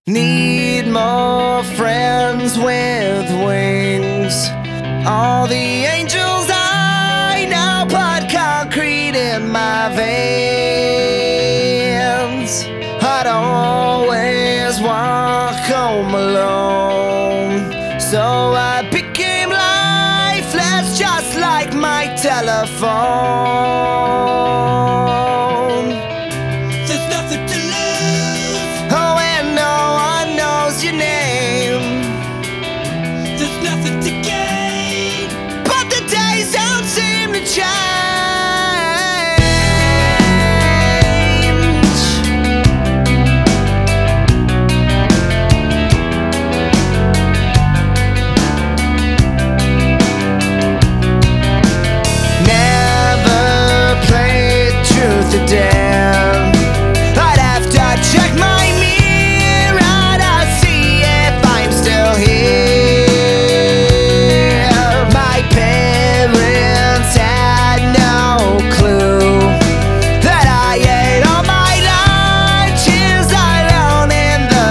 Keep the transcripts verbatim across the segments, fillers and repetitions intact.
Need more friends with wings. All the angels I know put concrete in my veins. I'd always walk home alone, so I became lifeless, just like my telephone. There's nothing to lose. Oh, and no one knows your name. There's nothing to gain. But the days don't seem to change. Never played truth or dare. I'd have to check my mirror to see if I'm still here. My parents had no clue that I ate all my lunches alone in the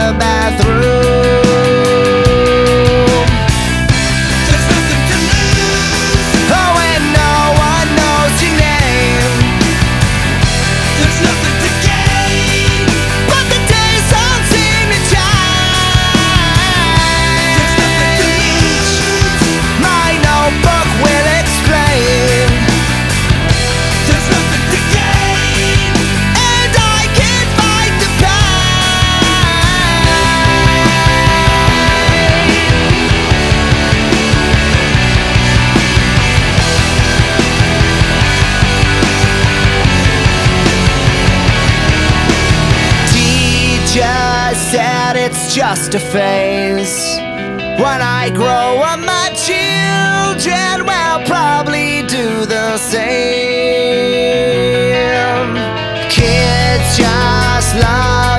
bathroom. There's nothing to lose. Oh, and no one knows your name. There's nothing to gain. But the days don't seem to There's nothing to change. lose. My notebook will explain, There's nothing to gain. and I can fight the pain. Teacher said it's just a phase. When I grow up, my children will probably do the same. Kids just love